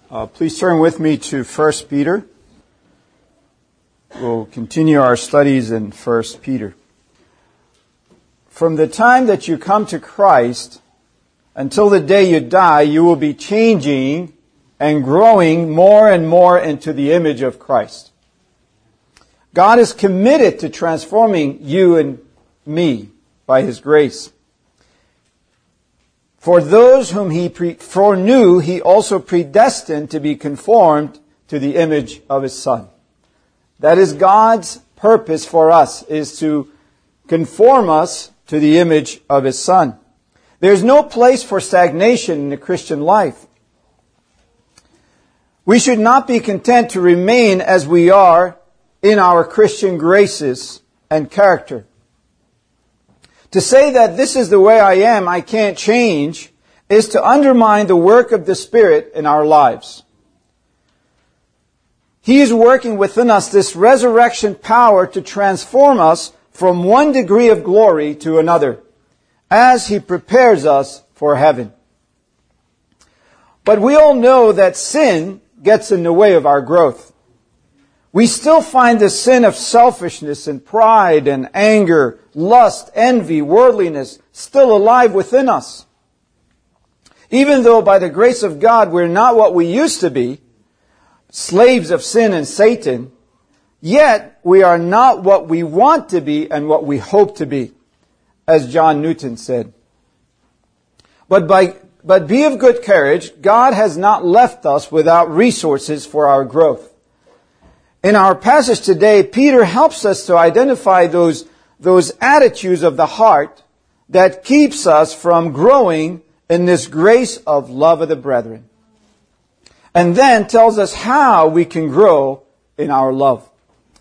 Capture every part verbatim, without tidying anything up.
Uh, please turn with me to First Peter. We'll continue our studies in First Peter. From the time that you come to Christ until the day you die, you will be changing and growing more and more into the image of Christ. God is committed to transforming you and me by His grace. For those whom He pre- foreknew, He also predestined to be conformed to the image of His Son. That is God's purpose for us, is to conform us to the image of His Son. There's no place for stagnation in the Christian life. We should not be content to remain as we are in our Christian graces and character. To say that this is the way I am, I can't change, is to undermine the work of the Spirit in our lives. He is working within us this resurrection power to transform us from one degree of glory to another, as He prepares us for heaven. But we all know that sin gets in the way of our growth. We still find the sin of selfishness and pride and anger, lust, envy, worldliness still alive within us. Even though by the grace of God we're not what we used to be, slaves of sin and Satan, yet we are not what we want to be and what we hope to be, as John Newton said. But by but be of good courage, God has not left us without resources for our growth. In our passage today, Peter helps us to identify those, those attitudes of the heart that keeps us from growing in this grace of love of the brethren. And then tells us how we can grow in our love.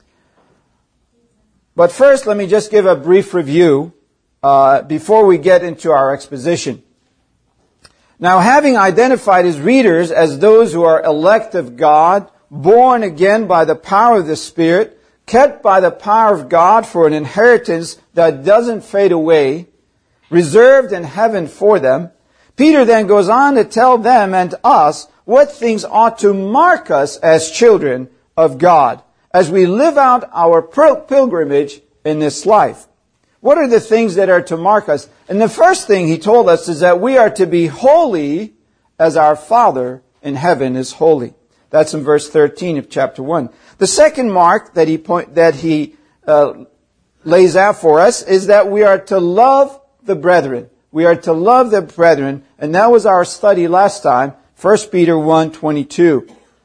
But first, let me just give a brief review uh, before we get into our exposition. Now, having identified his readers as those who are elect of God, born again by the power of the Spirit, kept by the power of God for an inheritance that doesn't fade away, reserved in heaven for them, Peter then goes on to tell them and us what things ought to mark us as children of God as we live out our pilgrimage in this life. What are the things that are to mark us? And the first thing he told us is that we are to be holy as our Father in heaven is holy. That's in verse thirteen of chapter one. The second mark that he point, that he uh, lays out for us is that we are to love the brethren. We are to love the brethren, and that was our study last time, First Peter one twenty-two.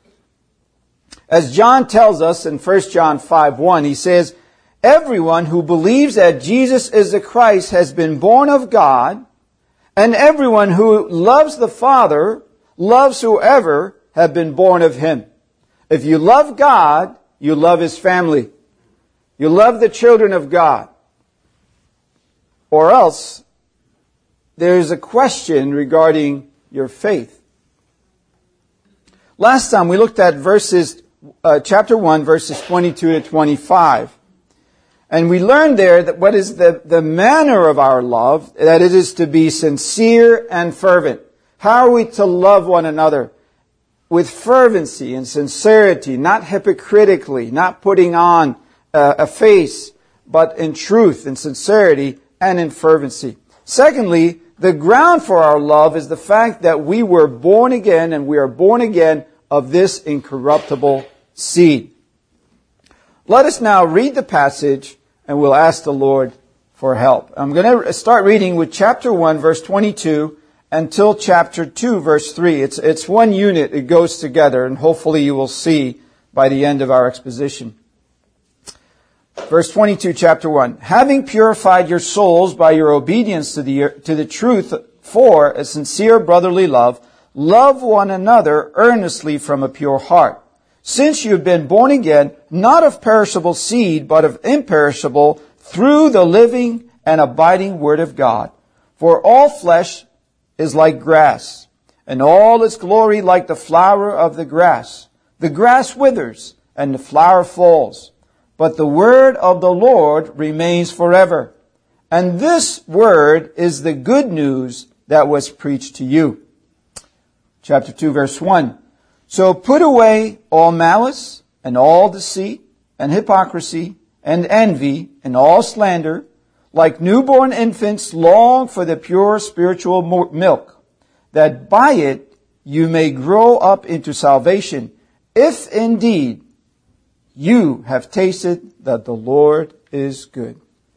As John tells us in First John five one, he says, "Everyone who believes that Jesus is the Christ has been born of God, and everyone who loves the Father loves whoever have been born of Him." If you love God, you love His family. You love the children of God. Or else, there is a question regarding your faith. Last time we looked at verses, uh, chapter one, verses twenty-two to twenty-five. And we learned there that what is the, the manner of our love, that it is to be sincere and fervent. How are we to love one another? With fervency and sincerity, not hypocritically, not putting on uh, a face, but in truth and sincerity and in fervency. Secondly, the ground for our love is the fact that we were born again, and we are born again of this incorruptible seed. Let us now read the passage, and we'll ask the Lord for help. I'm going to start reading with chapter one, verse twenty-two, until chapter two, verse three. It's, it's one unit. It goes together, and hopefully you will see by the end of our exposition. Verse twenty-two, chapter one. "Having purified your souls by your obedience to the, to the truth for a sincere brotherly love, love one another earnestly from a pure heart. Since you have been born again, not of perishable seed, but of imperishable, through the living and abiding Word of God. For all flesh is like grass, and all its glory like the flower of the grass. The grass withers, and the flower falls, but the word of the Lord remains forever. And this word is the good news that was preached to you." Chapter two, verse one. So put away all malice and all deceit and hypocrisy and envy and all slander. Like newborn infants, long for the pure spiritual milk, that by it you may grow up into salvation, if indeed you have tasted that the Lord is good.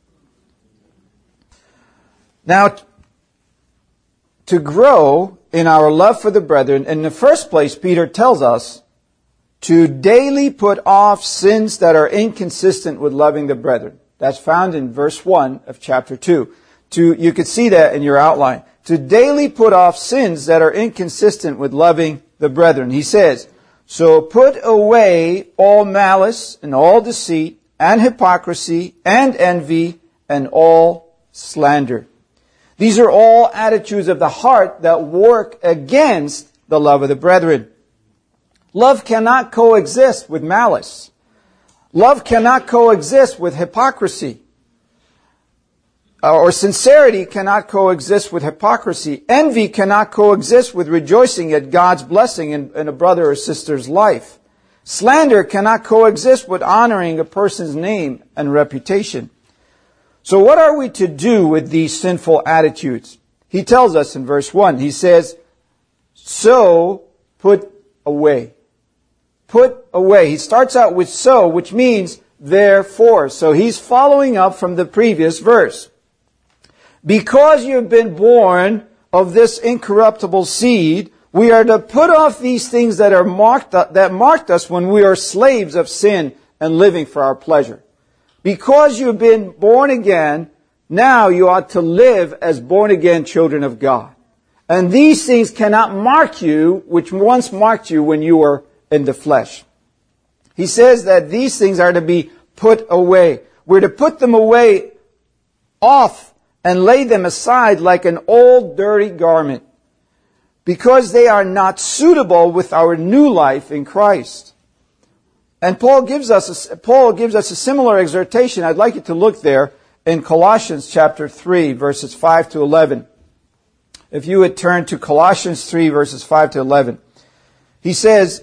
Now, to grow in our love for the brethren, in the first place, Peter tells us to daily put off sins that are inconsistent with loving the brethren. That's found in verse one of chapter two. To, you could see that in your outline. To daily put off sins that are inconsistent with loving the brethren. He says, so put away all malice and all deceit and hypocrisy and envy and all slander. These are all attitudes of the heart that work against the love of the brethren. Love cannot coexist with malice. Love cannot coexist with hypocrisy. Or sincerity cannot coexist with hypocrisy. Envy cannot coexist with rejoicing at God's blessing in, in a brother or sister's life. Slander cannot coexist with honoring a person's name and reputation. So what are we to do with these sinful attitudes? He tells us in verse one, he says, so put away. Put away. He starts out with so, which means therefore. So he's following up from the previous verse. Because you've been born of this incorruptible seed, we are to put off these things that are marked, that marked us when we are slaves of sin and living for our pleasure. Because you've been born again, now you ought to live as born again children of God. And these things cannot mark you, which once marked you when you were in the flesh. He says that these things are to be put away. We're to put them away off and lay them aside like an old dirty garment, because they are not suitable with our new life in Christ. And Paul gives us a, Paul gives us a similar exhortation. I'd like you to look there in Colossians chapter three, verses five to eleven. If you would turn to Colossians three, verses five to eleven. He says,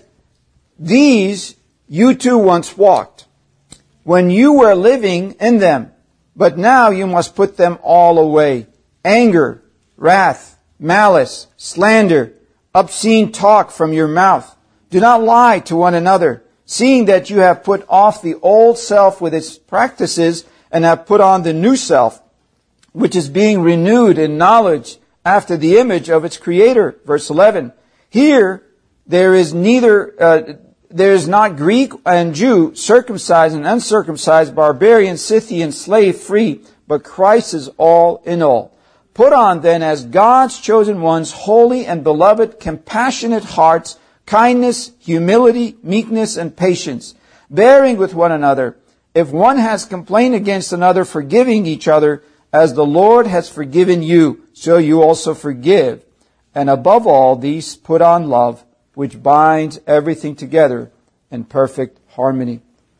these you too once walked, when you were living in them, but now you must put them all away. Anger, wrath, malice, slander, obscene talk from your mouth. Do not lie to one another, seeing that you have put off the old self with its practices and have put on the new self, which is being renewed in knowledge after the image of its creator. Verse eleven. Here there is neither, uh, there is not Greek and Jew, circumcised and uncircumcised, barbarian, Scythian, slave, free, but Christ is all in all. Put on then as God's chosen ones, holy and beloved, compassionate hearts, kindness, humility, meekness, and patience, bearing with one another. If one has complained against another, forgiving each other, as the Lord has forgiven you, so you also forgive. And above all these, put on love, which binds everything together in perfect harmony.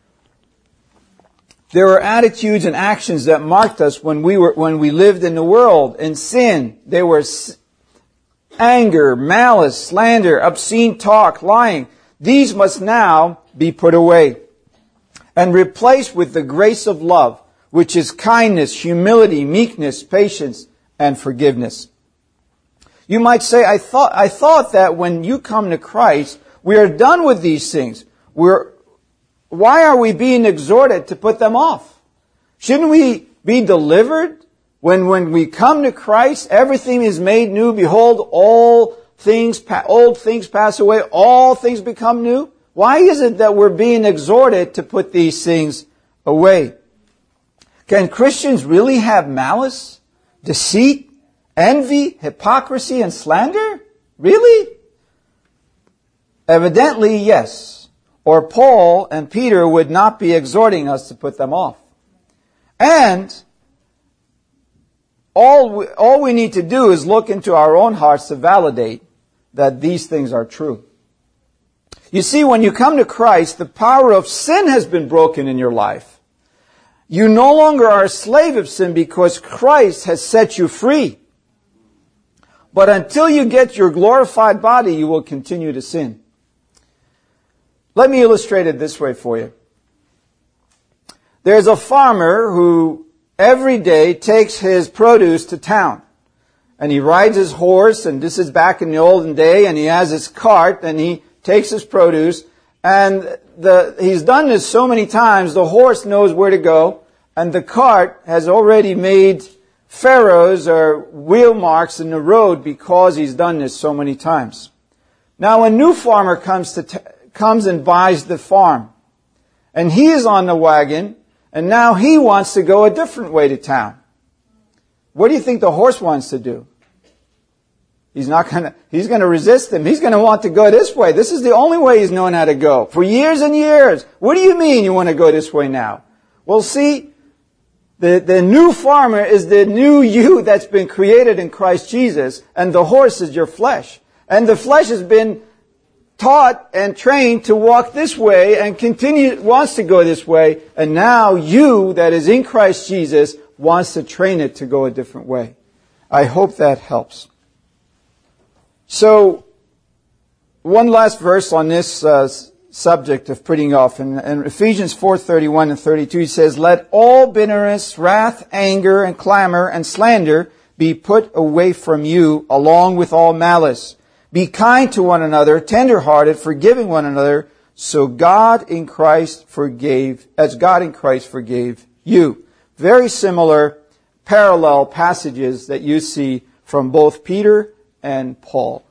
There were attitudes and actions that marked us when we were, when we lived in the world in sin. There were anger, malice, slander, obscene talk, lying. These must now be put away and replaced with the grace of love, which is kindness, humility, meekness, patience, and forgiveness. You might say, I thought, I thought that when you come to Christ, we are done with these things. We're, why are we being exhorted to put them off? Shouldn't we be delivered? When, when we come to Christ, everything is made new. Behold, all things, old things pass away. All things become new. Why is it that we're being exhorted to put these things away? Can Christians really have malice, deceit, envy, hypocrisy, and slander? Really? Evidently, yes. Or Paul and Peter would not be exhorting us to put them off. And all we, all we need to do is look into our own hearts to validate that these things are true. You see, when you come to Christ, the power of sin has been broken in your life. You no longer are a slave of sin because Christ has set you free. But until you get your glorified body, you will continue to sin. Let me illustrate it this way for you. There's a farmer who every day takes his produce to town. And he rides his horse, and this is back in the olden day, and he has his cart, and he takes his produce. And the, he's done this so many times, the horse knows where to go, and the cart has already made furrows or wheel marks in the road because he's done this so many times. Now a new farmer comes to t- comes and buys the farm, and he is on the wagon, and now he wants to go a different way to town. What do you think the horse wants to do? He's not gonna, he's gonna resist him. He's gonna want to go this way. This is the only way he's known how to go for years and years. What do you mean you want to go this way now? Well, see, the, the new farmer is the new you that's been created in Christ Jesus, and the horse is your flesh. And the flesh has been taught and trained to walk this way and continue, wants to go this way, and now you that is in Christ Jesus wants to train it to go a different way. I hope that helps. So, one last verse on this uh, subject of putting off. In, in Ephesians four thirty-one and thirty-two, he says, "Let all bitterness, wrath, anger, and clamor, and slander be put away from you, along with all malice. Be kind to one another, tender-hearted, forgiving one another, so God in Christ forgave, as God in Christ forgave you." Very similar, parallel passages that you see from both Peter and Paul.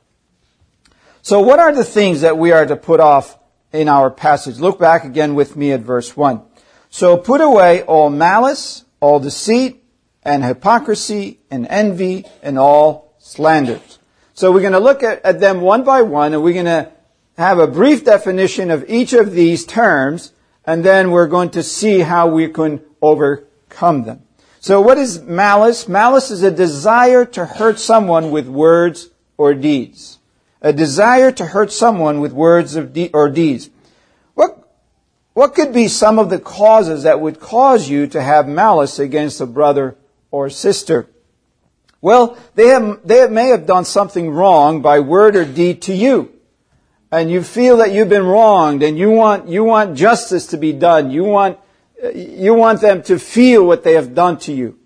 So what are the things that we are to put off in our passage? Look back again with me at verse one. "So put away all malice, all deceit, and hypocrisy, and envy, and all slanders." So we're going to look at, at them one by one, and we're going to have a brief definition of each of these terms, and then we're going to see how we can overcome them. So what is malice? Malice is a desire to hurt someone with words or deeds. A desire to hurt someone with words of de- or deeds. What, what could be some of the causes that would cause you to have malice against a brother or sister? Well, they have, they may have done something wrong by word or deed to you. And you feel that you've been wronged, and you want, you want justice to be done. You want, you want them to feel what they have done to you.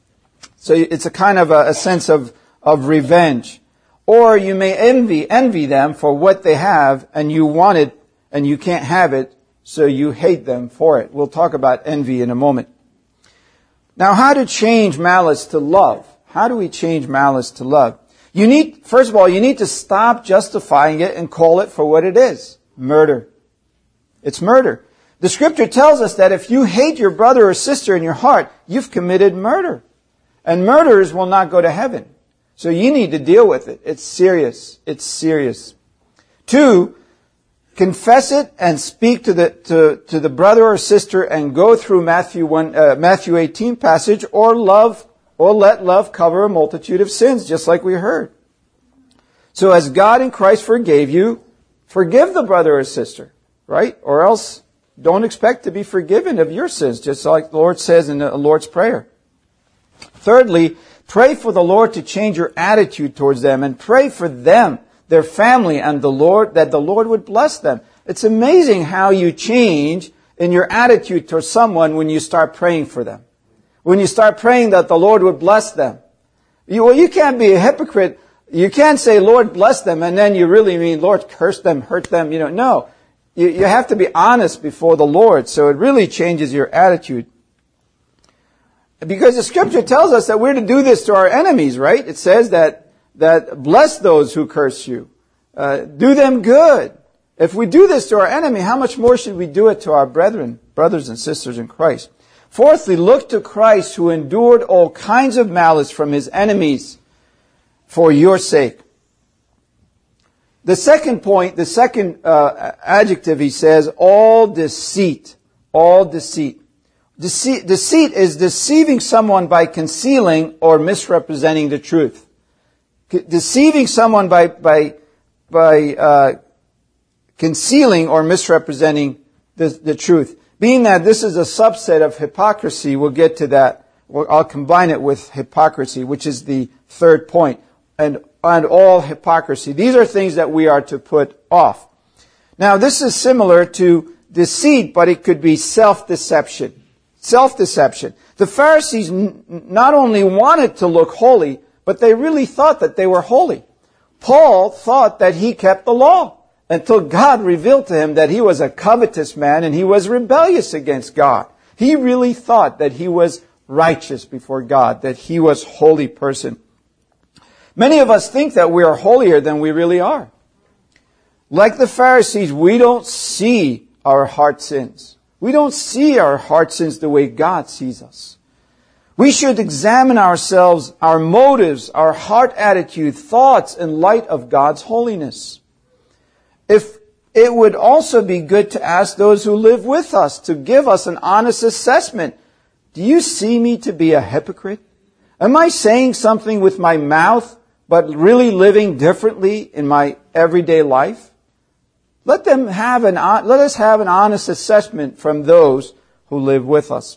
So it's a kind of a, a sense of, of revenge. Or you may envy, envy them for what they have, and you want it, and you can't have it, so you hate them for it. We'll talk about envy in a moment. Now, how to change malice to love? How do we change malice to love? You need, first of all, you need to stop justifying it and call it for what it is. Murder. It's murder. The scripture tells us that if you hate your brother or sister in your heart, you've committed murder. And murderers will not go to heaven. So you need to deal with it. It's serious. It's serious. Two, confess it and speak to the to, to the brother or sister and go through Matthew one uh, Matthew eighteen passage, or love or let love cover a multitude of sins, just like we heard. So as God in Christ forgave you, forgive the brother or sister, right? Or else don't expect to be forgiven of your sins, just like the Lord says in the Lord's Prayer. Thirdly, pray for the Lord to change your attitude towards them, and pray for them, their family, and the Lord, that the Lord would bless them. It's amazing how you change in your attitude towards someone when you start praying for them. When you start praying that the Lord would bless them. You, well, you can't be a hypocrite. You can't say, Lord, bless them, and then you really mean, Lord, curse them, hurt them. You know, no. You, you have to be honest before the Lord, so it really changes your attitude. Because the scripture tells us that we're to do this to our enemies, right? It says that, that bless those who curse you. Uh, do them good. If we do this to our enemy, how much more should we do it to our brethren, brothers and sisters in Christ? Fourthly, look to Christ, who endured all kinds of malice from his enemies for your sake. The second point, the second uh, adjective, he says, all deceit. All deceit. Deceit, deceit is deceiving someone by concealing or misrepresenting the truth. Deceiving someone by by by uh, concealing or misrepresenting the, the truth. Being that this is a subset of hypocrisy, we'll get to that. I'll combine it with hypocrisy, which is the third point. And, and all hypocrisy. These are things that we are to put off. Now, this is similar to deceit, but it could be self-deception. Self-deception. The Pharisees n- not only wanted to look holy, but they really thought that they were holy. Paul thought that he kept the law until God revealed to him that he was a covetous man and he was rebellious against God. He really thought that he was righteous before God, that he was a holy person. Many of us think that we are holier than we really are. Like the Pharisees, we don't see our heart sins. We don't see our heart sins the way God sees us. We should examine ourselves, our motives, our heart attitude, thoughts in light of God's holiness. If it would also be good to ask those who live with us to give us an honest assessment. Do you see me to be a hypocrite? Am I saying something with my mouth, but really living differently in my everyday life? Let them have an, let us have an honest assessment from those who live with us.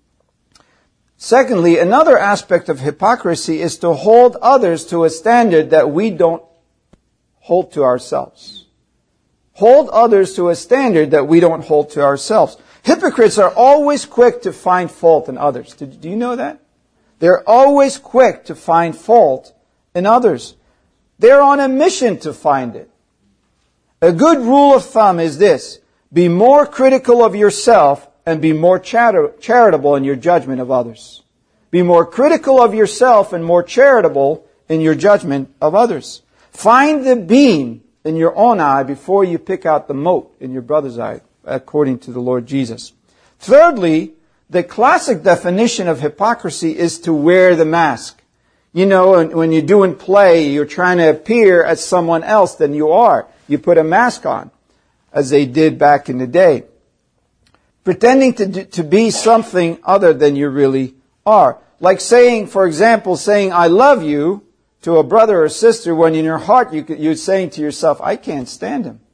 Secondly, another aspect of hypocrisy is to hold others to a standard that we don't hold to ourselves. Hold others to a standard that we don't hold to ourselves. Hypocrites are always quick to find fault in others. Do you know that? They're always quick to find fault in others. They're on a mission to find it. A good rule of thumb is this: be more critical of yourself and be more chari- charitable in your judgment of others. Be more critical of yourself and more charitable in your judgment of others. Find the beam in your own eye before you pick out the mote in your brother's eye, according to the Lord Jesus. Thirdly, the classic definition of hypocrisy is to wear the mask. You know, when you're doing play, you're trying to appear as someone else than you are. You put a mask on, as they did back in the day, pretending to to be something other than you really are. Like saying, for example, saying, I love you to a brother or sister when in your heart you, you're saying to yourself, I can't stand him.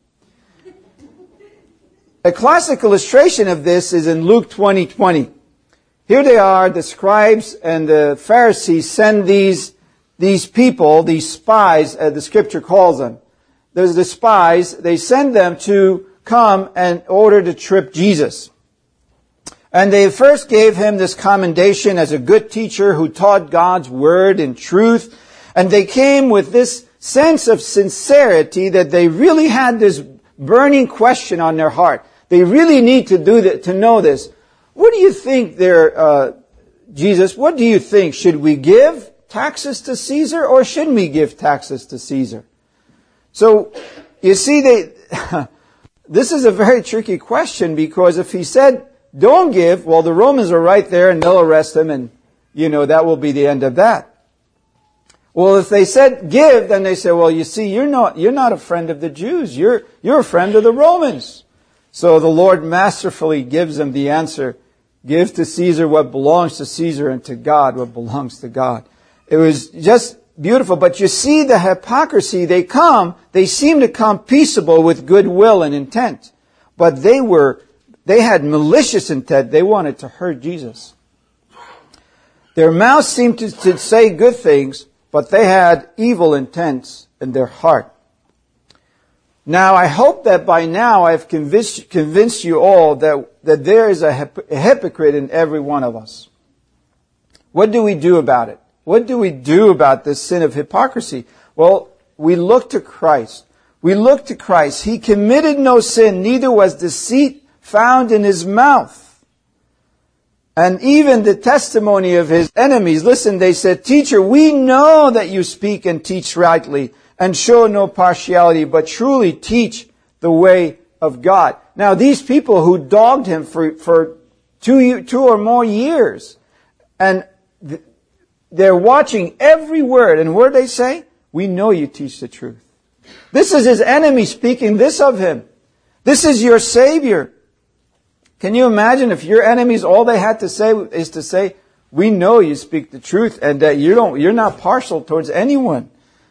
A classic illustration of this is in Luke twenty twenty. Here they are, the scribes and the Pharisees send these, these people, these spies, as the scripture calls them. There's the spies, they send them to come in order to trip Jesus. And they first gave him this commendation as a good teacher who taught God's word in truth. And they came with this sense of sincerity that they really had this burning question on their heart. They really need to do that, to know this. What do you think there, uh, Jesus, what do you think? Should we give taxes to Caesar or shouldn't we give taxes to Caesar? So, you see, they, this is a very tricky question, because if he said, don't give, well, the Romans are right there and they'll arrest him and, you know, that will be the end of that. Well, if they said give, then they say, well, you see, you're not, you're not a friend of the Jews. You're, you're a friend of the Romans. So the Lord masterfully gives them the answer, give to Caesar what belongs to Caesar and to God what belongs to God. It was just beautiful. But you see the hypocrisy, they come, they seem to come peaceable with goodwill and intent. But they were, they had malicious intent. They wanted to hurt Jesus. Their mouths seemed to, to say good things, but they had evil intents in their heart. Now, I hope that by now I've convinced, convinced you all that, that there is a, hip, a hypocrite in every one of us. What do we do about it? What do we do about this sin of hypocrisy? Well, we look to Christ. We look to Christ. He committed no sin, neither was deceit found in his mouth. And even the testimony of his enemies, listen, they said, Teacher, we know that you speak and teach rightly and show no partiality, but truly teach the way of God. Now, these people who dogged him for, for two, two or more years, and th- they're watching every word, and what do they say? We know you teach the truth. This is his enemy speaking this of him. This is your Savior. Can you imagine if your enemies, all they had to say is to say, we know you speak the truth and that you don't, you're not partial towards anyone.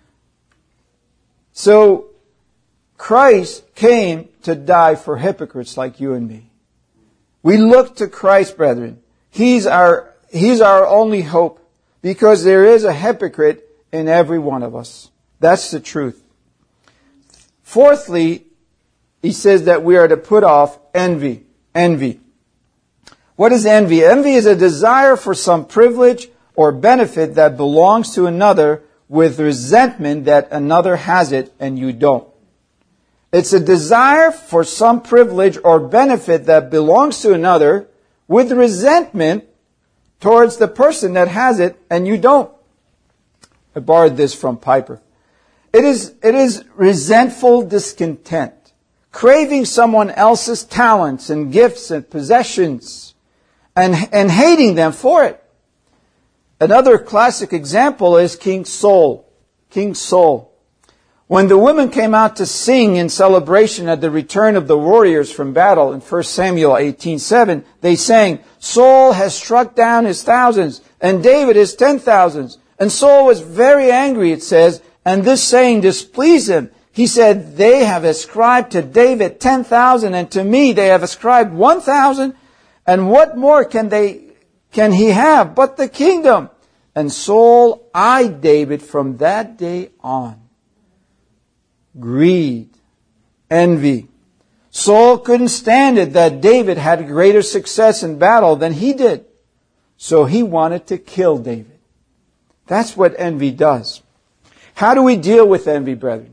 So, Christ came to die for hypocrites like you and me. We look to Christ, brethren. He's our, He's our only hope, because there is a hypocrite in every one of us. That's the truth. Fourthly, he says that we are to put off envy. Envy. What is envy? Envy is a desire for some privilege or benefit that belongs to another with resentment that another has it and you don't. It's a desire for some privilege or benefit that belongs to another with resentment towards the person that has it and you don't. I borrowed this from Piper. It is, it is resentful discontent, craving someone else's talents and gifts and possessions and, and hating them for it. Another classic example is King Saul. King Saul. When the women came out to sing in celebration at the return of the warriors from battle in First Samuel eighteen seven, they sang, Saul has struck down his thousands, and David his ten thousands. And Saul was very angry, it says, and this saying displeased him. He said, they have ascribed to David ten thousand, and to me they have ascribed one thousand, and what more can they, can he have but the kingdom? And Saul eyed David from that day on. Greed, envy. Saul couldn't stand it that David had greater success in battle than he did. So he wanted to kill David. That's what envy does. How do we deal with envy, brethren?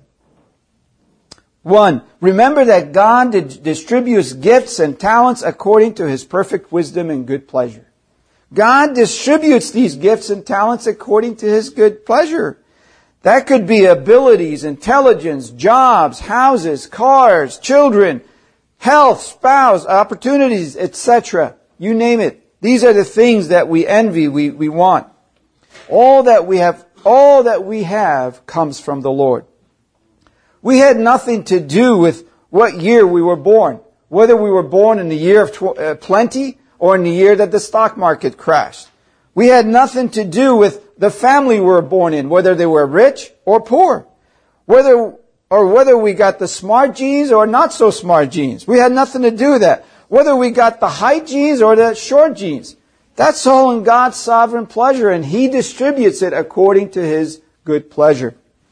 One, remember that God distributes gifts and talents according to His perfect wisdom and good pleasure. God distributes these gifts and talents according to His good pleasure. That could be abilities, intelligence, jobs, houses, cars, children, health, spouse, opportunities, et cetera. You name it. These are the things that we envy, we, we want. All that we have, all that we have comes from the Lord. We had nothing to do with what year we were born, whether we were born in the year of tw- uh, plenty or in the year that the stock market crashed. We had nothing to do with the family we were born in, whether they were rich or poor, whether or whether we got the smart genes or not so smart genes. We had nothing to do with that. Whether we got the height genes or the short genes. That's all in God's sovereign pleasure, and He distributes it according to His good pleasure.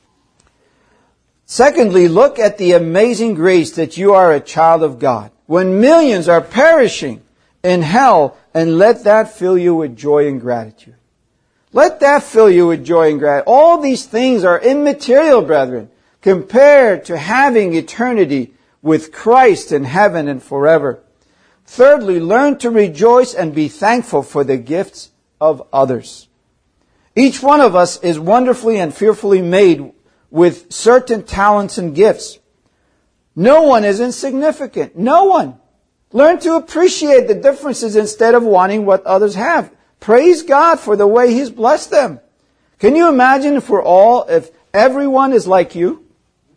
Secondly, look at the amazing grace that you are a child of God. When millions are perishing in hell, and let that fill you with joy and gratitude. Let that fill you with joy and gratitude. All these things are immaterial, brethren, compared to having eternity with Christ in heaven and forever. Thirdly, learn to rejoice and be thankful for the gifts of others. Each one of us is wonderfully and fearfully made with certain talents and gifts. No one is insignificant. No one. Learn to appreciate the differences instead of wanting what others have. Praise God for the way He's blessed them. Can you imagine if we're all, if everyone is like you?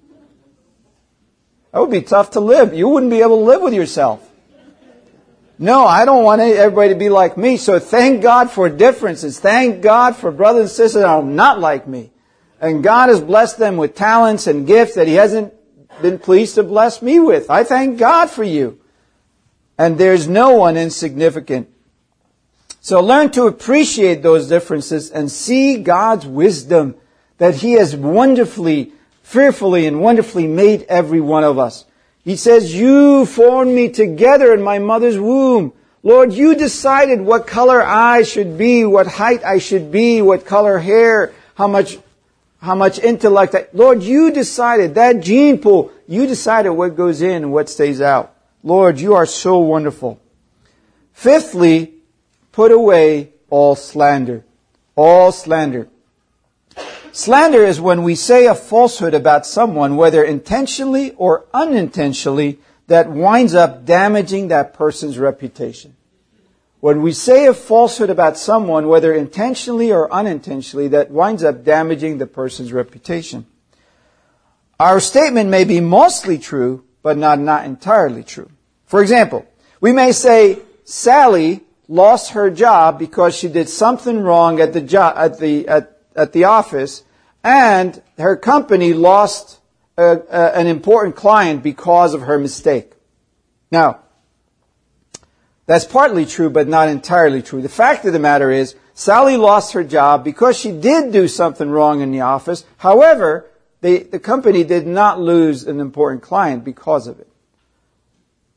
That would be tough to live. You wouldn't be able to live with yourself. No, I don't want everybody to be like me. So thank God for differences. Thank God for brothers and sisters that are not like me. And God has blessed them with talents and gifts that He hasn't been pleased to bless me with. I thank God for you. And there's no one insignificant. So learn to appreciate those differences and see God's wisdom that He has wonderfully, fearfully and wonderfully made every one of us. He says, you formed me together in my mother's womb. Lord, you decided what color eyes should be, what height I should be, what color hair, how much, how much intellect. I, Lord, you decided that gene pool. You decided what goes in and what stays out. Lord, you are so wonderful. Fifthly, put away all slander. All slander. Slander is when we say a falsehood about someone, whether intentionally or unintentionally, that winds up damaging that person's reputation. When we say a falsehood about someone, whether intentionally or unintentionally, that winds up damaging the person's reputation. Our statement may be mostly true, but not, not entirely true. For example, we may say, Sally lost her job because she did something wrong at the job, at the, at, at the office, and her company lost a, a, an important client because of her mistake. Now, that's partly true, but not entirely true. The fact of the matter is, Sally lost her job because she did do something wrong in the office. However, the, the company did not lose an important client because of it.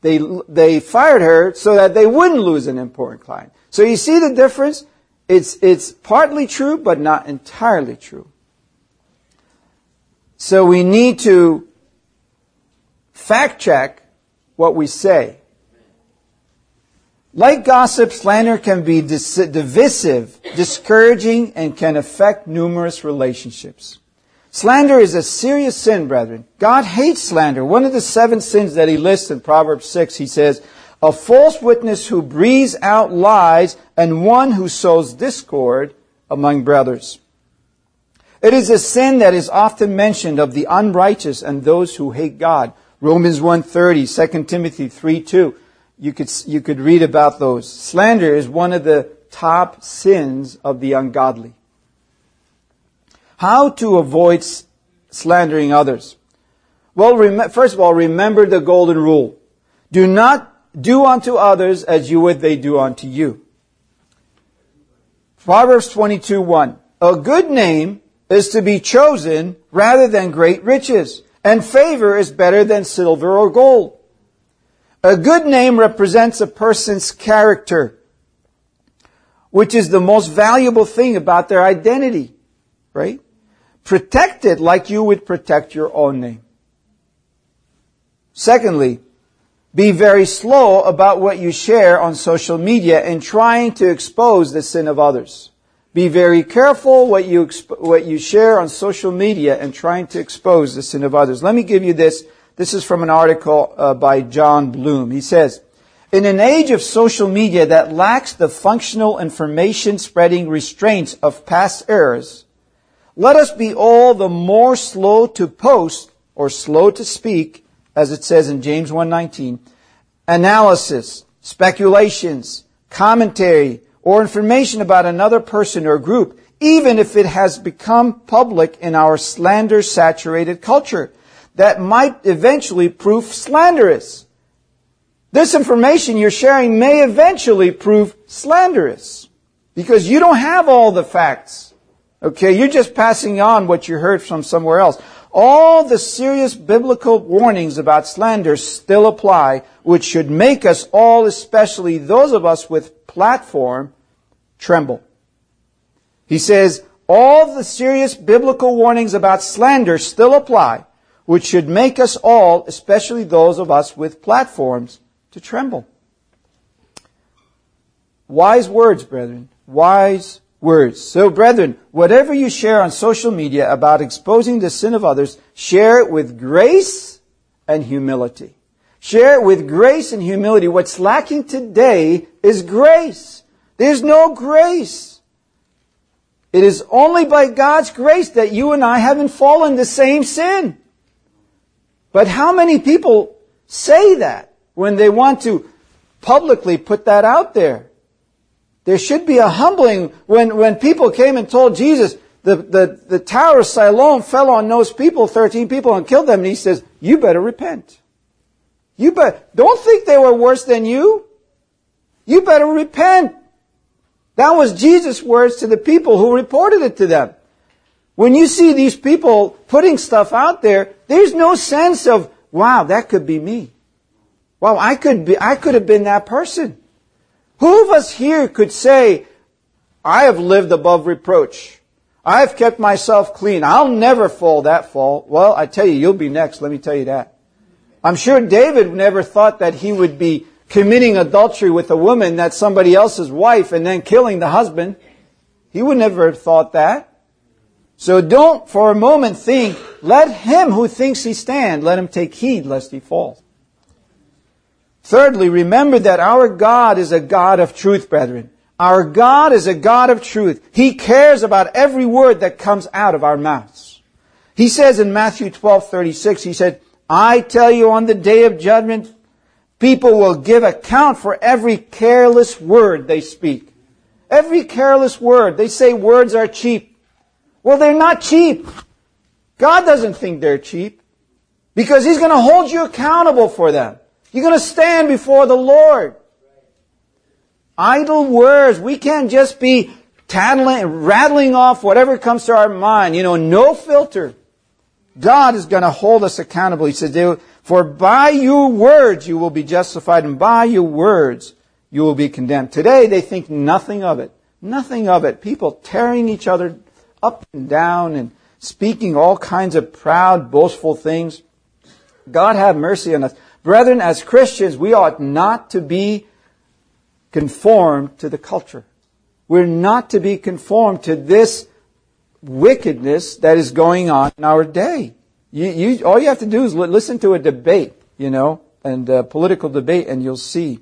They, they fired her so that they wouldn't lose an important client. So you see the difference? It's, it's partly true, but not entirely true. So we need to fact check what we say. Like gossip, slander can be dis- divisive, discouraging, and can affect numerous relationships. Slander is a serious sin, brethren. God hates slander. One of the seven sins that He lists in Proverbs six, He says, a false witness who breathes out lies and one who sows discord among brothers. It is a sin that is often mentioned of the unrighteous and those who hate God. Romans one thirty, Second Timothy three two. You could, you could read about those. Slander is one of the top sins of the ungodly. How to avoid slandering others? Well, rem- first of all, remember the golden rule. Do not do unto others as you would they do unto you. Proverbs twenty-two one. A good name is to be chosen rather than great riches, and favor is better than silver or gold. A good name represents a person's character, which is the most valuable thing about their identity, right? Protect it like you would protect your own name. Secondly, be very slow about what you share on social media in trying to expose the sin of others. Be very careful what you exp- what you share on social media and trying to expose the sin of others. Let me give you this. This is from an article uh, by John Bloom. He says, in an age of social media that lacks the functional information spreading restraints of past eras, let us be all the more slow to post or slow to speak, as it says in James one nineteen, analysis, speculations, commentary, or information about another person or group, even if it has become public in our slander-saturated culture, that might eventually prove slanderous. This information you're sharing may eventually prove slanderous, because you don't have all the facts. Okay, you're just passing on what you heard from somewhere else. All the serious biblical warnings about slander still apply, which should make us all, especially those of us with platform, tremble. He says, all the serious biblical warnings about slander still apply, which should make us all, especially those of us with platforms, to tremble. Wise words, brethren. Wise words. So, brethren, whatever you share on social media about exposing the sin of others, share it with grace and humility. Share it with grace and humility. What's lacking today is grace. There's no grace. It is only by God's grace that you and I haven't fallen the same sin. But how many people say that when they want to publicly put that out there? There should be a humbling. When, when people came and told Jesus, the, the, the Tower of Siloam fell on those people, thirteen people, and killed them, and He says, you better repent. You better, don't think they were worse than you. You better repent. That was Jesus' words to the people who reported it to them. When you see these people putting stuff out there, there's no sense of, wow, that could be me. Wow, I could be, I could have been that person. Who of us here could say, I have lived above reproach. I have kept myself clean. I'll never fall that fall. Well, I tell you, you'll be next. Let me tell you that. I'm sure David never thought that he would be committing adultery with a woman that's somebody else's wife and then killing the husband. He would never have thought that. So don't for a moment think, let him who thinks he stand, let him take heed lest he fall. Thirdly, remember that our God is a God of truth, brethren. Our God is a God of truth. He cares about every word that comes out of our mouths. He says in Matthew twelve thirty-six, He said, I tell you on the day of judgment, people will give account for every careless word they speak. Every careless word. They say words are cheap. Well, they're not cheap. God doesn't think they're cheap, because He's going to hold you accountable for them. You're going to stand before the Lord. Idle words. We can't just be tattling, rattling off whatever comes to our mind. You know, no filter. God is going to hold us accountable. He says, For by your words you will be justified, and by your words you will be condemned. Today they think nothing of it. Nothing of it. People tearing each other up and down and speaking all kinds of proud, boastful things. God have mercy on us. Brethren, as Christians, we ought not to be conformed to the culture. We're not to be conformed to this wickedness that is going on in our day. You, you, all you have to do is listen to a debate, you know, and a political debate, and you'll see.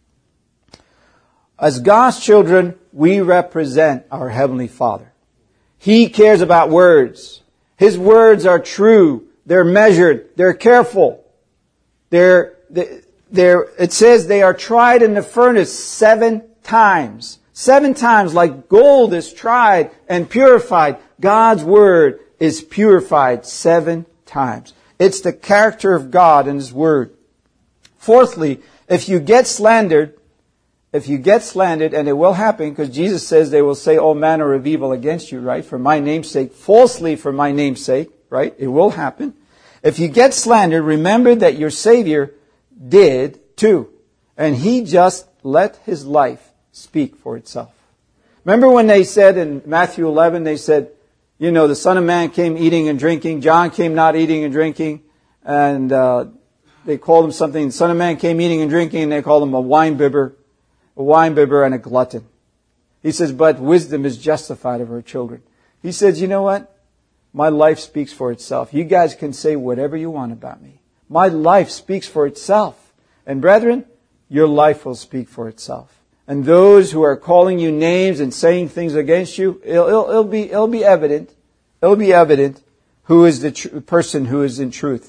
As God's children, we represent our Heavenly Father. He cares about words. His words are true. They're measured. They're careful. They're, they're, it says they are tried in the furnace seven times. Seven times, like gold is tried and purified. God's Word is purified seven times. It's the character of God and His Word. Fourthly, if you get slandered, if you get slandered, and it will happen, because Jesus says they will say all manner of evil against you, right? For my name's sake, falsely for my name's sake, right? It will happen. If you get slandered, remember that your Savior did too. And He just let His life speak for itself. Remember when they said in Matthew eleven, they said, you know, the Son of Man came eating and drinking. John came not eating and drinking. And uh, they called him something. The Son of Man came eating and drinking, and they called him a winebibber, a winebibber and a glutton. He says, but wisdom is justified of her children. He says, you know what? My life speaks for itself. You guys can say whatever you want about me. My life speaks for itself. And brethren, your life will speak for itself. And those who are calling you names and saying things against you, it'll, it'll, it'll be, it'll be evident. It'll be evident who is the tr- person who is in truth.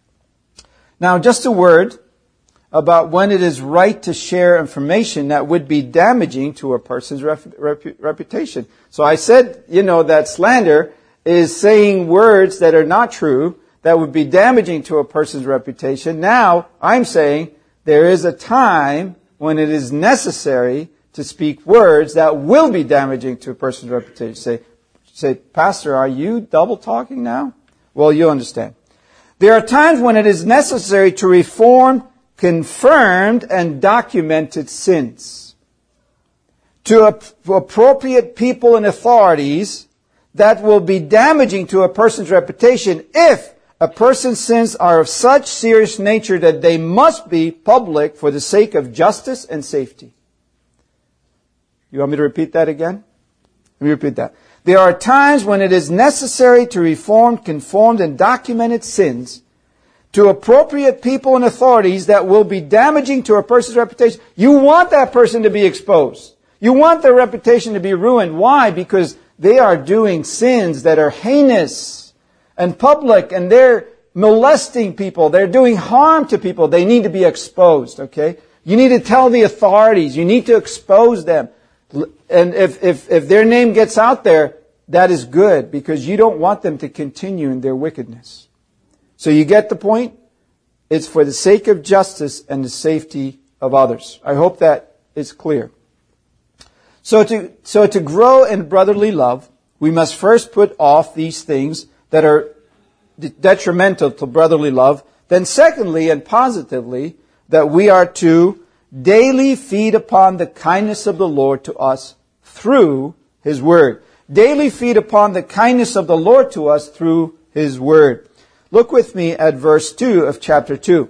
Now, just a word about when it is right to share information that would be damaging to a person's rep- rep- reputation. So I said, you know, that slander is saying words that are not true, that would be damaging to a person's reputation. Now, I'm saying there is a time when it is necessary to speak words that will be damaging to a person's reputation. Say, say, Pastor, are you double talking now? Well, you'll understand. There are times when it is necessary to reform confirmed and documented sins. To appropriate people and authorities that will be damaging to a person's reputation if a person's sins are of such serious nature that they must be public for the sake of justice and safety. You want me to repeat that again? Let me repeat that. There are times when it is necessary to reform conformed and documented sins to appropriate people and authorities that will be damaging to a person's reputation. You want that person to be exposed. You want their reputation to be ruined. Why? Because they are doing sins that are heinous and public, and they're molesting people. They're doing harm to people. They need to be exposed, okay? You need to tell the authorities. You need to expose them. And if, if, if their name gets out there, that is good, because you don't want them to continue in their wickedness. So you get the point? It's for the sake of justice and the safety of others. I hope that is clear. So to, so to grow in brotherly love, we must first put off these things that are detrimental to brotherly love. Then secondly and positively, that we are to daily feed upon the kindness of the Lord to us through His Word. Daily feed upon the kindness of the Lord to us through His Word. Look with me at verse two of chapter two.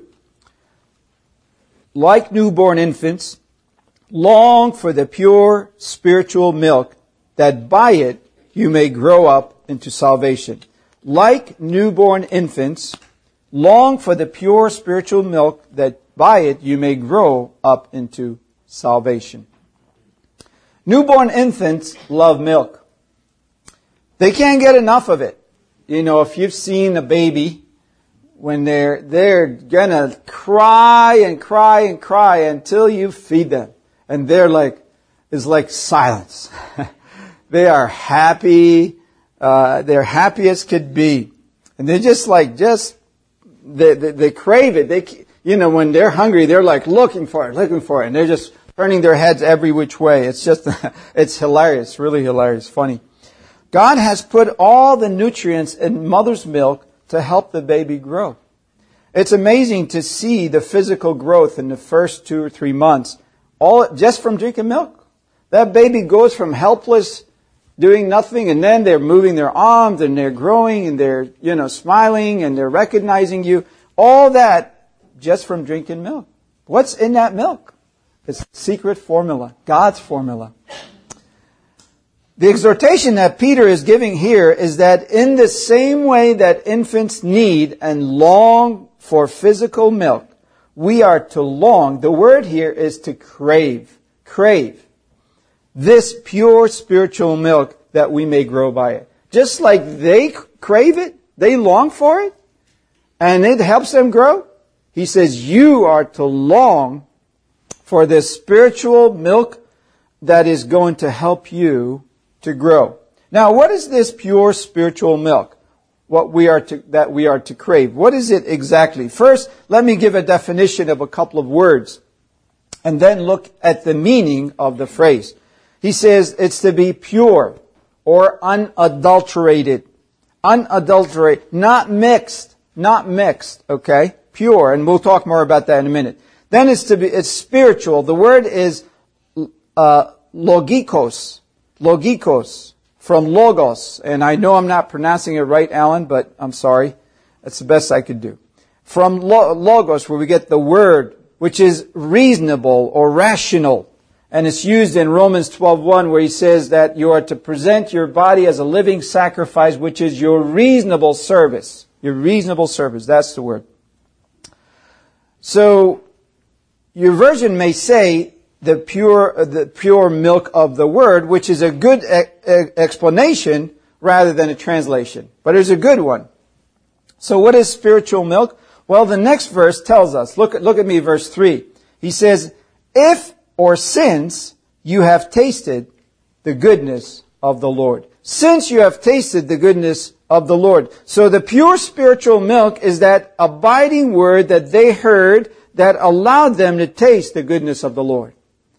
Like newborn infants, long for the pure spiritual milk, that by it you may grow up into salvation. Like newborn infants, long for the pure spiritual milk, that by it you may grow up into salvation. Newborn infants love milk. They can't get enough of it. You know, if you've seen a baby, when they're, they're gonna cry and cry and cry until you feed them. And they're like, it's like silence. They are happy. Uh, they're happy as could be. And they're just like, just, they, they, they crave it. They, you know, when they're hungry, they're like looking for it, looking for it. And they're just turning their heads every which way. It's just, it's hilarious, really hilarious, funny. God has put all the nutrients in mother's milk to help the baby grow. It's amazing to see the physical growth in the first two or three months, all just from drinking milk. That baby goes from helpless, doing nothing, and then they're moving their arms, and they're growing, and they're, you know, smiling, and they're recognizing you. All that just from drinking milk. What's in that milk? It's the secret formula, God's formula. The exhortation that Peter is giving here is that in the same way that infants need and long for physical milk, we are to long, the word here is to crave, crave this pure spiritual milk that we may grow by it. Just like they crave it, they long for it, and it helps them grow. He says you are to long for this spiritual milk that is going to help you to grow. Now, what is this pure spiritual milk? What we are to, that we are to crave. What is it exactly? First, let me give a definition of a couple of words, and then look at the meaning of the phrase. He says it's to be pure or unadulterated. Unadulterated, not mixed, not mixed, okay? Pure, and we'll talk more about that in a minute. Then it's to be, it's spiritual. The word is uh, logikos. Logikos, from logos. And I know I'm not pronouncing it right, Alan, but I'm sorry. That's the best I could do. From lo- logos, where we get the word, which is reasonable or rational. And it's used in Romans twelve one, where he says that you are to present your body as a living sacrifice, which is your reasonable service. Your reasonable service. That's the word. So, your version may say the pure, the pure milk of the word, which is a good e- explanation rather than a translation. But it's a good one. So what is spiritual milk? Well, the next verse tells us. Look at, look at me, verse three. He says, if or since you have tasted the goodness of the Lord. Since you have tasted the goodness of the Lord. So the pure spiritual milk is that abiding word that they heard that allowed them to taste the goodness of the Lord.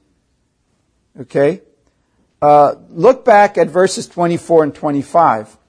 Okay? Uh, look back at verses twenty-four and twenty-five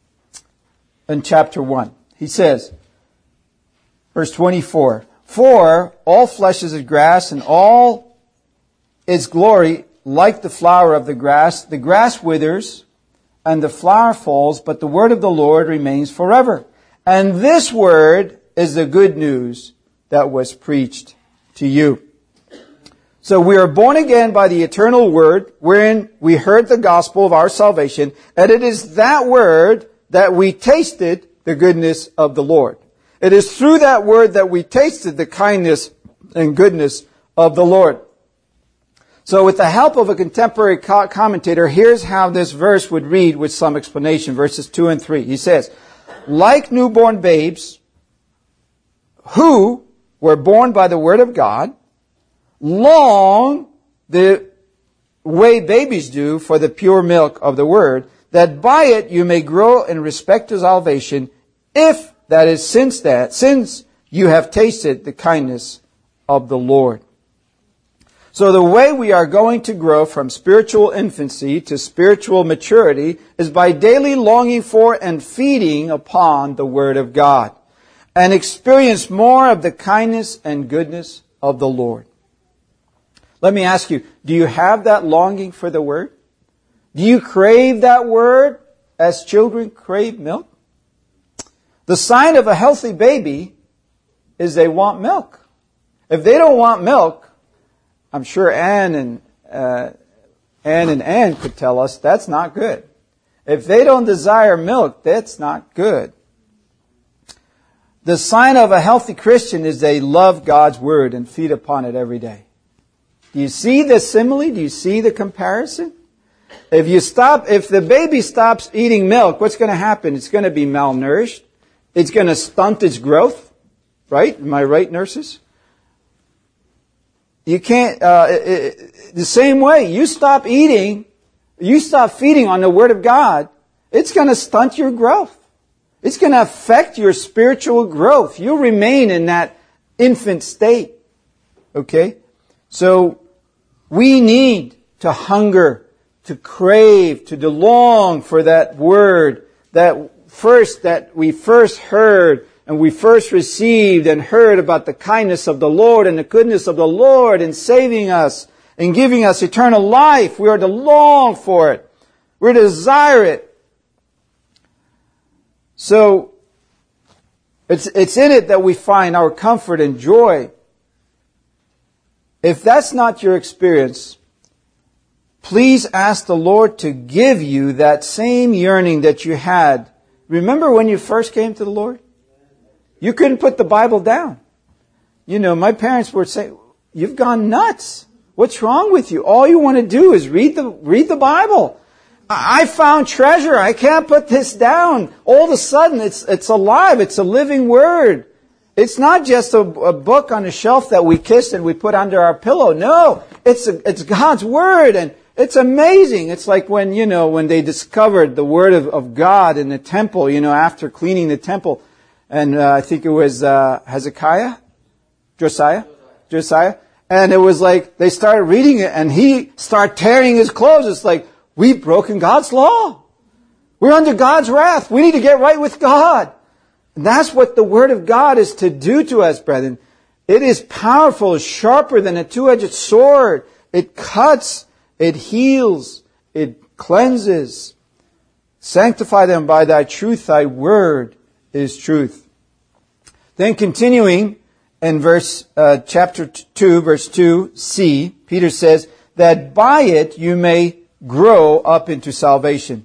in chapter one. He says, verse twenty-four, for all flesh is as grass, and all its glory like the flower of the grass. The grass withers, and the flower falls, but the word of the Lord remains forever. And this word is the good news that was preached to you. So we are born again by the eternal word, wherein we heard the gospel of our salvation, and it is that word that we tasted the goodness of the Lord. It is through that word that we tasted the kindness and goodness of the Lord. So with the help of a contemporary co- commentator, here's how this verse would read with some explanation, verses two and three. He says, like newborn babes who were born by the word of God, long the way babies do for the pure milk of the word, that by it you may grow in respect to salvation, if that is since that, since you have tasted the kindness of the Lord. So the way we are going to grow from spiritual infancy to spiritual maturity is by daily longing for and feeding upon the Word of God, and experience more of the kindness and goodness of the Lord. Let me ask you, do you have that longing for the Word? Do you crave that Word as children crave milk? The sign of a healthy baby is they want milk. If they don't want milk, I'm sure Ann and uh, Ann and Ann could tell us that's not good. If they don't desire milk, that's not good. The sign of a healthy Christian is they love God's Word and feed upon it every day. Do you see the simile? Do you see the comparison? If you stop, if the baby stops eating milk, what's going to happen? It's going to be malnourished. It's going to stunt its growth. Right? Am I right, nurses? You can't, uh, it, it, the same way, you stop eating, you stop feeding on the Word of God, it's going to stunt your growth. It's going to affect your spiritual growth. You'll remain in that infant state. Okay? So, we need to hunger, to crave, to long for that Word, that first, that we first heard, and we first received and heard about the kindness of the Lord and the goodness of the Lord in saving us and giving us eternal life, we are to long for it. We're to desire it. So, it's, it's in it that we find our comfort and joy. If that's not your experience, please ask the Lord to give you that same yearning that you had. Remember when you first came to the Lord? You couldn't put the Bible down. You know, my parents would say, "You've gone nuts. What's wrong with you? All you want to do is read the, read the Bible." I found treasure. I can't put this down. All of a sudden, it's, it's alive. It's a living word. It's not just a, a book on a shelf that we kiss and we put under our pillow. No, it's a, it's God's word, and it's amazing. It's like when, you know, when they discovered the word of, of God in the temple, you know, after cleaning the temple. And uh, I think it was uh, Hezekiah? Josiah? Josiah? And it was like, they started reading it, and he started tearing his clothes. It's like, we've broken God's law. We're under God's wrath. We need to get right with God. And that's what the Word of God is to do to us, brethren. It is powerful, it's sharper than a two-edged sword. It cuts, it heals, it cleanses. Sanctify them by thy truth. Thy word is truth. Then continuing in verse uh, chapter two, verse two, C, Peter says, that by it you may grow up into salvation.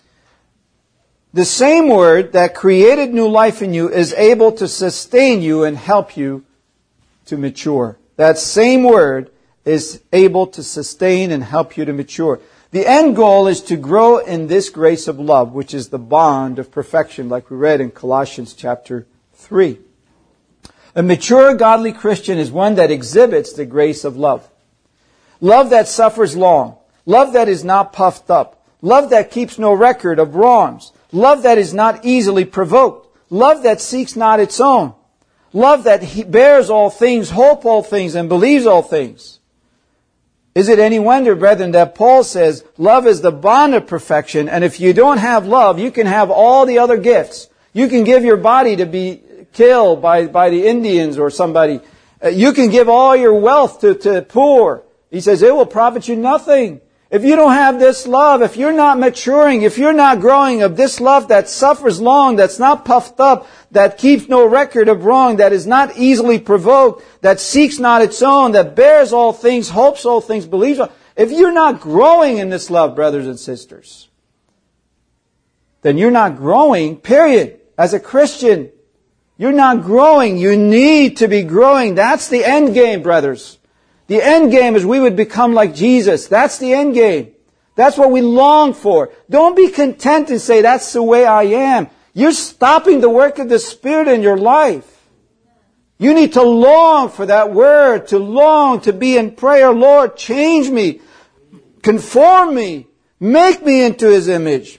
The same word that created new life in you is able to sustain you and help you to mature. That same word is able to sustain and help you to mature. The end goal is to grow in this grace of love, which is the bond of perfection, like we read in Colossians chapter three. A mature, godly Christian is one that exhibits the grace of love. Love that suffers long. Love that is not puffed up. Love that keeps no record of wrongs. Love that is not easily provoked. Love that seeks not its own. Love that bears all things, hopes all things, and believes all things. Is it any wonder, brethren, that Paul says love is the bond of perfection, and if you don't have love, you can have all the other gifts. You can give your body to be killed by, by the Indians or somebody. Uh, you can give all your wealth to, to poor. He says it will profit you nothing. If you don't have this love, if you're not maturing, if you're not growing of this love that suffers long, that's not puffed up, that keeps no record of wrong, that is not easily provoked, that seeks not its own, that bears all things, hopes all things, believes all, if you're not growing in this love, brothers and sisters, then you're not growing, period. As a Christian, you're not growing. You need to be growing. That's the end game, brothers. The end game is we would become like Jesus. That's the end game. That's what we long for. Don't be content and say, that's the way I am. You're stopping the work of the Spirit in your life. You need to long for that word, to long to be in prayer. Lord, change me, conform me, make me into His image.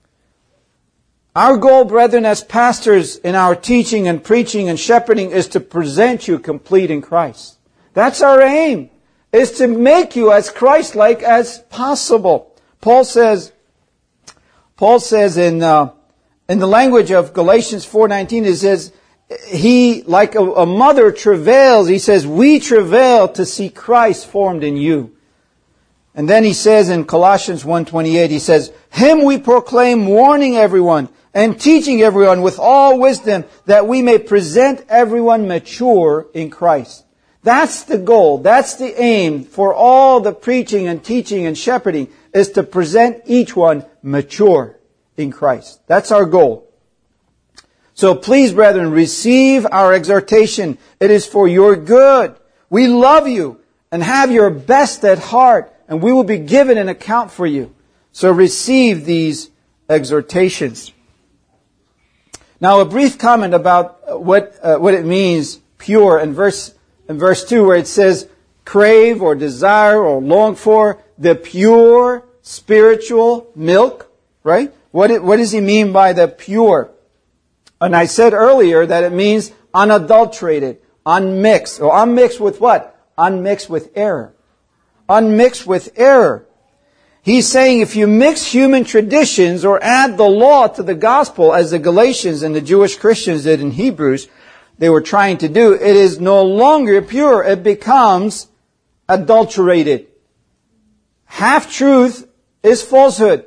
Our goal, brethren, as pastors in our teaching and preaching and shepherding is to present you complete in Christ. That's our aim, is to make you as Christ-like as possible. Paul says, Paul says in uh, in the language of Galatians four nineteen, it says, he, like a, a mother travails, he says, we travail to see Christ formed in you. And then he says in Colossians one twenty-eight, he says, him we proclaim, warning everyone and teaching everyone with all wisdom, that we may present everyone mature in Christ. That's the goal. That's the aim for all the preaching and teaching and shepherding, is to present each one mature in Christ. That's our goal. So please, brethren, receive our exhortation. It is for your good. We love you and have your best at heart, and we will be given an account for you. So receive these exhortations. Now, a brief comment about what uh, what it means, pure, in verse in verse two, where it says, crave or desire or long for the pure spiritual milk, right? What it, what does he mean by the pure? And I said earlier that it means unadulterated, unmixed. Or unmixed with what? Unmixed with error. Unmixed with error. He's saying if you mix human traditions or add the law to the gospel, as the Galatians and the Jewish Christians did in Hebrews, they were trying to do, it is no longer pure. It becomes adulterated. Half-truth is falsehood.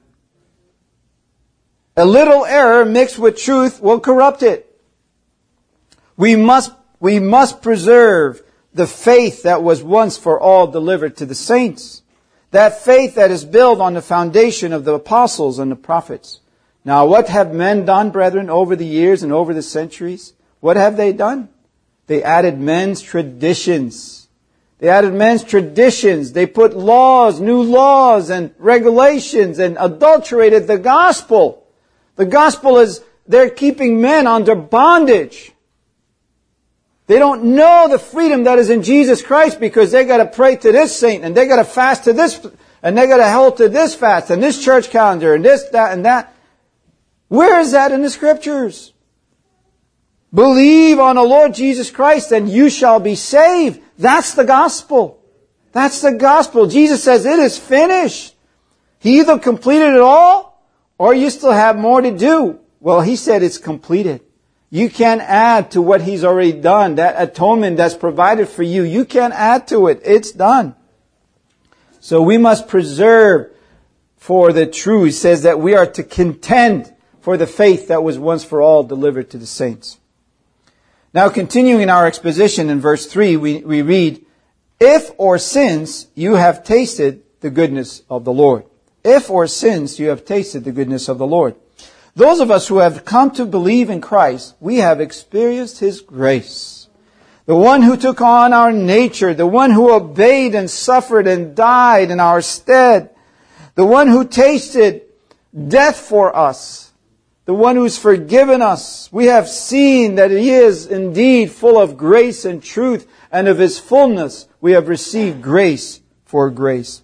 A little error mixed with truth will corrupt it. We must, we must preserve the faith that was once for all delivered to the saints. That faith that is built on the foundation of the apostles and the prophets. Now, what have men done, brethren, over the years and over the centuries? What have they done? They added men's traditions. They added men's traditions. They put laws, new laws and regulations, and adulterated the gospel. The gospel is, they're keeping men under bondage. They don't know the freedom that is in Jesus Christ because they got to pray to this saint and they got to fast to this and they got to hold to this fast and this church calendar and this, that, and that. Where is that in the Scriptures? Believe on the Lord Jesus Christ and you shall be saved. That's the gospel. That's the gospel. Jesus says it is finished. He either completed it all or you still have more to do. Well, He said it's completed. You can't add to what He's already done. That atonement that's provided for you, you can't add to it. It's done. So we must preserve for the true. He says that we are to contend for the faith that was once for all delivered to the saints. Now, continuing in our exposition in verse three, we, we read, if or since you have tasted the goodness of the Lord. If or since you have tasted the goodness of the Lord. Those of us who have come to believe in Christ, we have experienced His grace. The one who took on our nature, the one who obeyed and suffered and died in our stead, the one who tasted death for us, the one who's forgiven us. We have seen that He is indeed full of grace and truth, and of His fullness we have received grace for grace.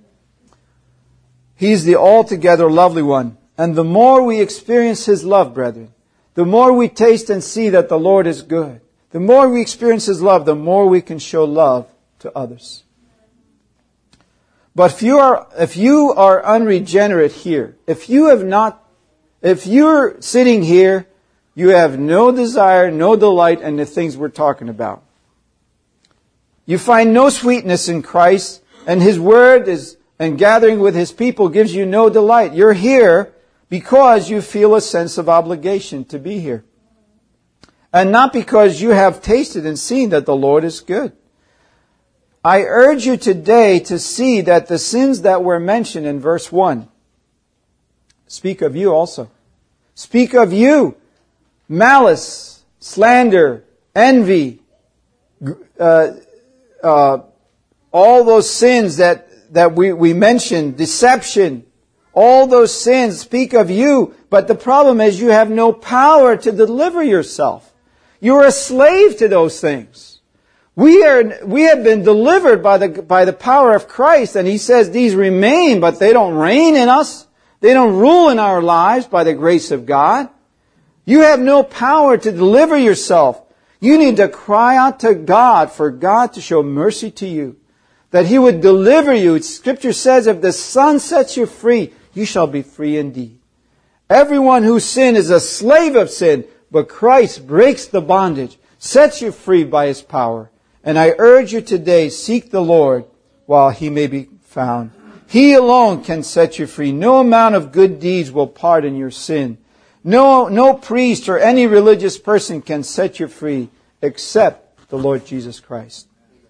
He's the altogether lovely one. And the more we experience His love, brethren, the more we taste and see that the Lord is good. The more we experience His love, the more we can show love to others. But if you are, if you are unregenerate here, if you have not, if you're sitting here, you have no desire, no delight in the things we're talking about. You find no sweetness in Christ, and His Word is, and gathering with His people gives you no delight. You're here because you feel a sense of obligation to be here. And not because you have tasted and seen that the Lord is good. I urge you today to see that the sins that were mentioned in verse one speak of you also. Speak of you. Malice, slander, envy, uh, uh, all those sins that, that we, we mentioned, deception, all those sins speak of you, but the problem is you have no power to deliver yourself. You're a slave to those things. We are, we have been delivered by the, by the power of Christ, and He says these remain, but they don't reign in us. They don't rule in our lives by the grace of God. You have no power to deliver yourself. You need to cry out to God for God to show mercy to you, that He would deliver you. Scripture says, if the Son sets you free, you shall be free indeed. Everyone who sins is a slave of sin, but Christ breaks the bondage, sets you free by His power. And I urge you today, seek the Lord while He may be found. He alone can set you free. No amount of good deeds will pardon your sin. No, no priest or any religious person can set you free except the Lord Jesus Christ.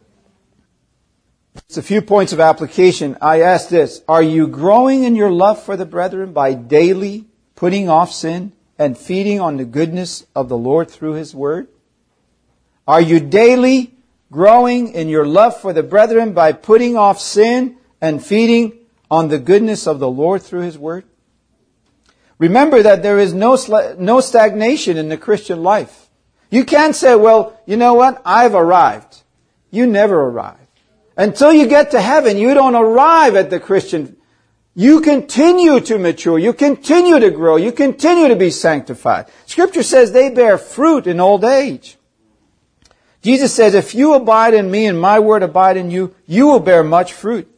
It's a few points of application. I ask this. Are you growing in your love for the brethren by daily putting off sin and feeding on the goodness of the Lord through His Word? Are you daily growing in your love for the brethren by putting off sin and feeding on the goodness of the Lord through His Word? Remember that there is no no stagnation in the Christian life. You can't say, well, you know what? I've arrived. You never arrive. Until you get to heaven, you don't arrive at the Christian. You continue to mature. You continue to grow. You continue to be sanctified. Scripture says they bear fruit in old age. Jesus says, if you abide in me and my word abide in you, you will bear much fruit.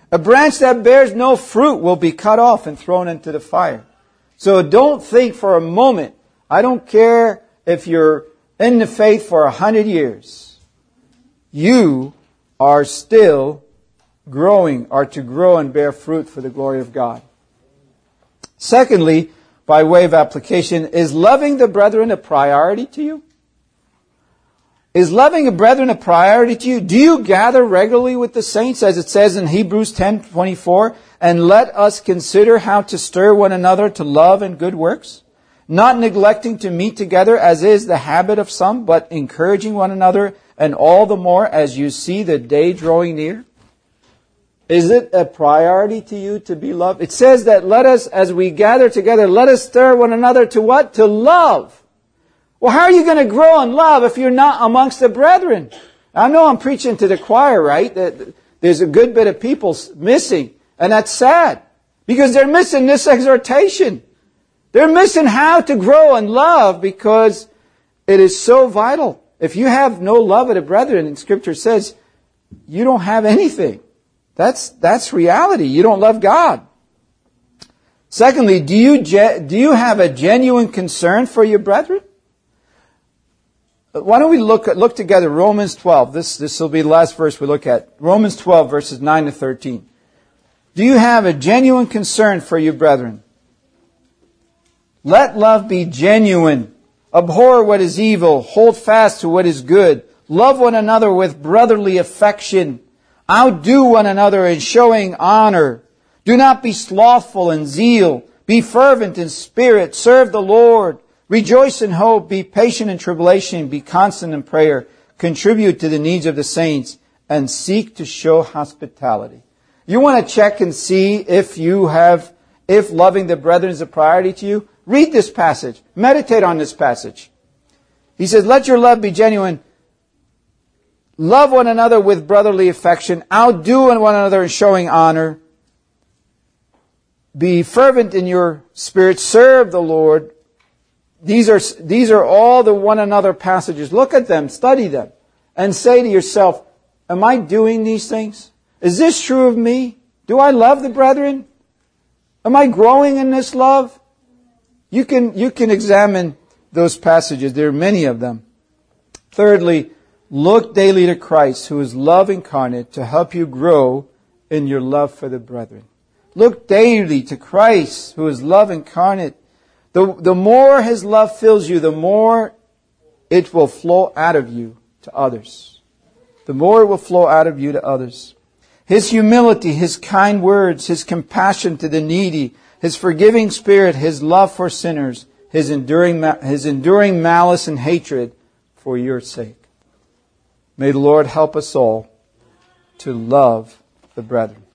A branch that bears no fruit will be cut off and thrown into the fire. So don't think for a moment, I don't care if you're in the faith for a hundred years. You are still growing, are to grow and bear fruit for the glory of God. Secondly, by way of application, is loving the brethren a priority to you? Is loving a brethren a priority to you? Do you gather regularly with the saints, as it says in Hebrews ten twenty-four, and let us consider how to stir one another to love and good works, not neglecting to meet together as is the habit of some, but encouraging one another, and all the more as you see the day drawing near? Is it a priority to you to be loved? It says that let us, as we gather together, let us stir one another to what? To love. Well, how are you going to grow in love if you're not amongst the brethren? I know I'm preaching to the choir, right? That there's a good bit of people missing, and that's sad, because they're missing this exhortation. They're missing how to grow in love, because it is so vital. If you have no love of the brethren, and Scripture says, you don't have anything. That's, that's reality. You don't love God. Secondly, do you, do you have a genuine concern for your brethren? Why don't we look, look together Romans twelve. This, this will be the last verse we look at. Romans twelve, verses nine to thirteen. Do you have a genuine concern for your brethren? Let love be genuine. Abhor what is evil. Hold fast to what is good. Love one another with brotherly affection. Outdo one another in showing honor. Do not be slothful in zeal. Be fervent in spirit. Serve the Lord. Rejoice in hope. Be patient in tribulation. Be constant in prayer. Contribute to the needs of the saints. And seek to show hospitality. You want to check and see if you have, if loving the brethren is a priority to you? Read this passage. Meditate on this passage. He says, let your love be genuine. Love one another with brotherly affection. Outdo one another in showing honor. Be fervent in your spirit. Serve the Lord. These are, these are all the one another passages. Look at them. Study them. And say to yourself, am I doing these things? Is this true of me? Do I love the brethren? Am I growing in this love? You can, you can examine those passages. There are many of them. Thirdly, look daily to Christ, who is love incarnate, to help you grow in your love for the brethren. Look daily to Christ, who is love incarnate. The, the more His love fills you, the more it will flow out of you to others. The more it will flow out of you to others. His humility, His kind words, His compassion to the needy, His forgiving spirit, His love for sinners, His enduring, His enduring malice and hatred for your sake. May the Lord help us all to love the brethren.